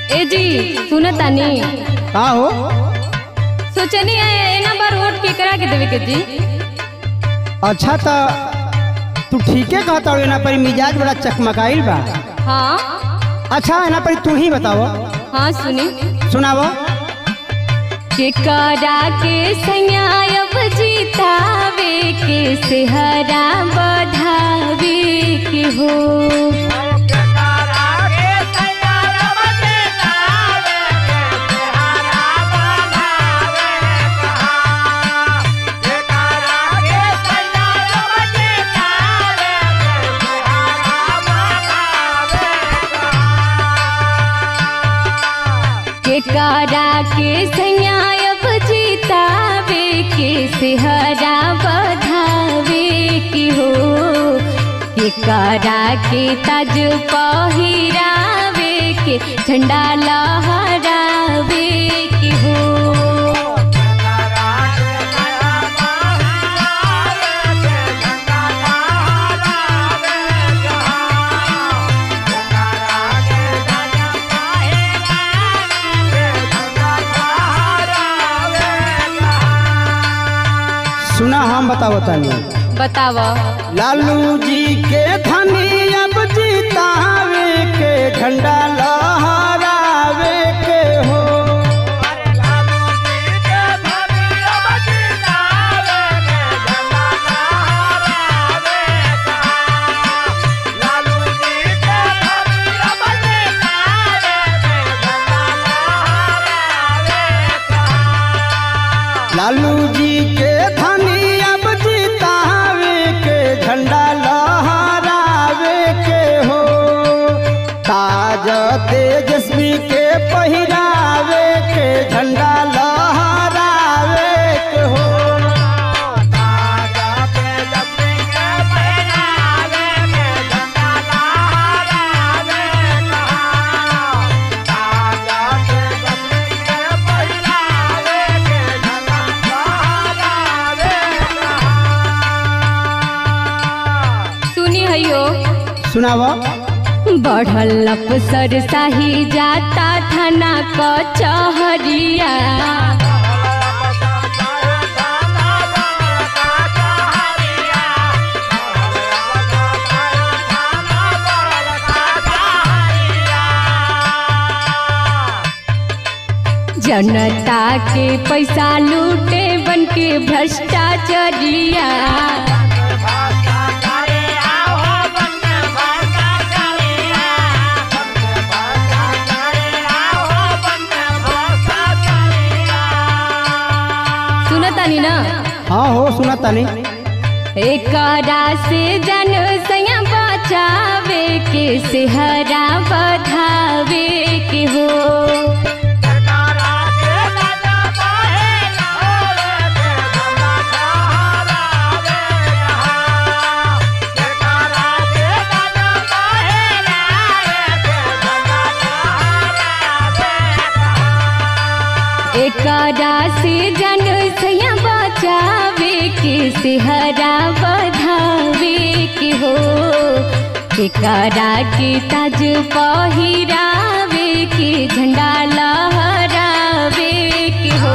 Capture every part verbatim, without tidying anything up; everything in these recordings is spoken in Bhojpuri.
ए जी सुना तानी का हो सोचनी है ना बार वोट के करा के देवे के जी। अच्छा तो तू ठीके कहता हो ना पर मिजाज बड़ा चकमकाइल बा। हाँ अच्छा है ना पर तू ही बताओ। हाँ सुनी सुनावो। के करा के संयाब जीतावे के सेहरा बढ़ावे के हो करा के संयाब जीतावे के सेहरा बढ़ावे की हो के करा के ताज पहिरावे के झंडा लहरावे की हो। सुना हम बताओ तानी बताव। लालू जी के धनी अब जीतावे के झंडा लहरावे के हो। लालू जी के धनी अब जीतावे के झंडा लहरावे के हो। ताज तेजस्वी के पहिरावे के झंडा लहरावे के हो। सुनावा। बढ़ल अफसर शाही जाता थाना कचहरिया जनता के पैसा लूटे बन के भ्रष्टाचारिया ना। हाँ हो सुना तानी। एकरा से जन सया बचावे के सेहरा बढ़ावे के हो। एकरा से जन सया बचावे के सेहरा बढ़ावे के हो। एकरा के ताज पहिरावे के झंडा लहरावे के हो।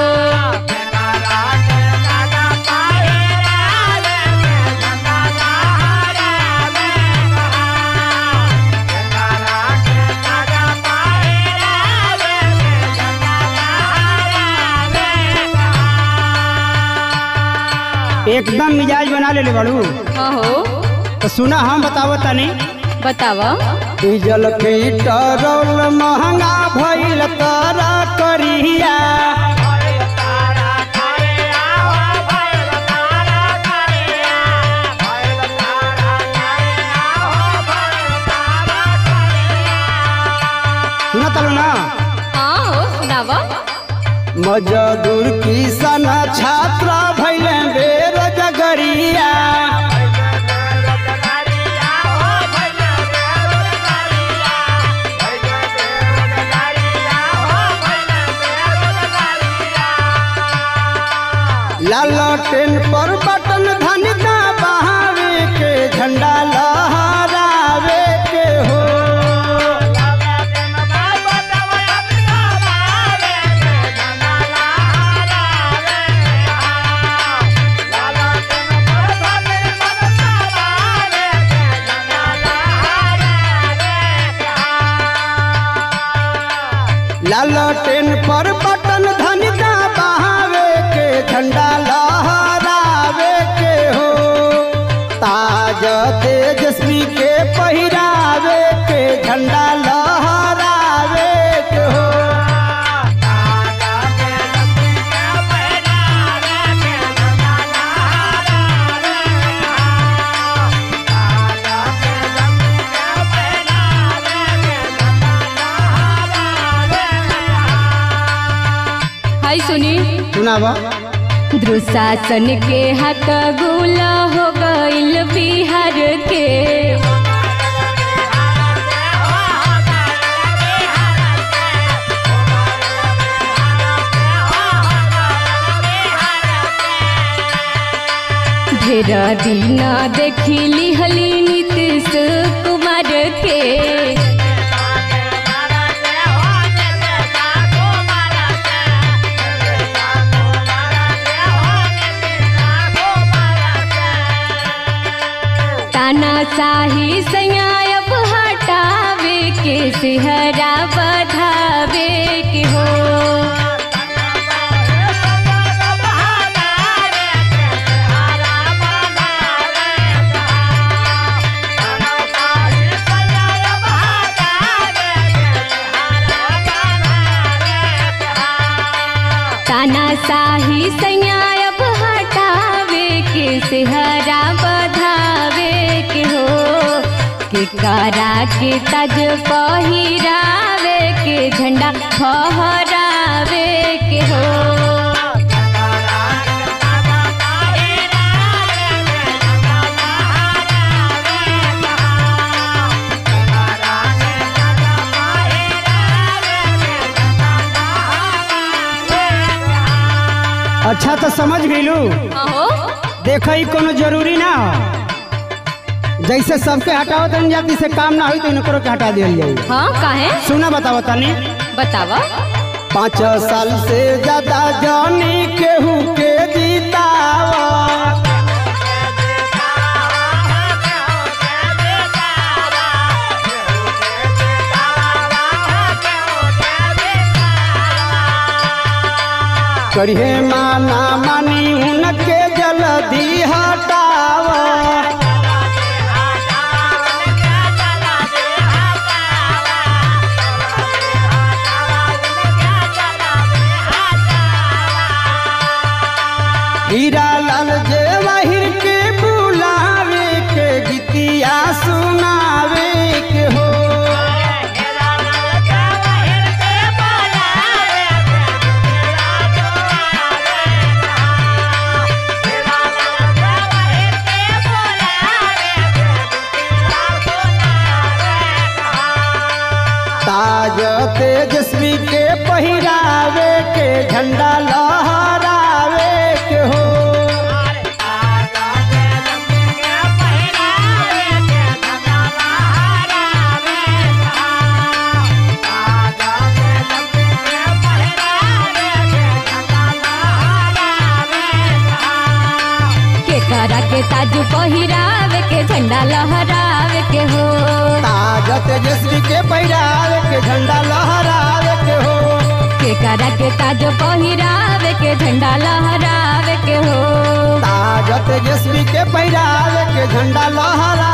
एकदम मिजाज बना ले बाड़ू। हाँ हो तो सुना हम बतावो तनी। बताव। डीजल पेट्रोल महंगा भइल तारा करिया सुना तलो ना। हाँ हो सुनाव। मजदूर किसान छात्र भइल बेरोजगारिया लालटेन पर बटन धन दबावे के झंडा लहरावे के हो। लालटेन पर बटन धन दबावे के झंडा लहरावे के हो ताज तेजस्वी के पहिरावे के झंडा लहरावे के हो हाय सुनी सुनावा दुशासन के हक गुला हो गइल बिहार के ढेर दिन देखिली हली नीतीश कुमार के तानाशाही सयाब हटावे के सेहरा बधावे के हो तानाशाही सयाब हटावे के सेहरा बधावे के हो के करा के तज पहिरावे के झंडा फहरावे के हो अच्छा तो समझ गईलू अहो देखो ही कोनो जरूरी ना हो जैसे सबके हटाओ तन जाति से काम ना हुई तो इनको के हटा दिया जाए हाँ काहे सुना बताओ तनी बतावा पाँच साल से ज्यादा जानी केहू के जीतावा करिए माना मानी उनके जल्दी हटावा हीरा लाल जेवाहिर के बुलावे के गीतिया सुनावे के हो ताज तेजस्वी के पहिरावे के झंडा लहरावे के हो के करा के ताज पहिरावे के झंडा लहरावे के हो ताज तेजस्वी के पहिरावे के झंडा लहरावे के हो के करा के ताज पहिरावे के झंडा लहरावे के हो ताज तेजस्वी के पहिरावे के झंडा लहरा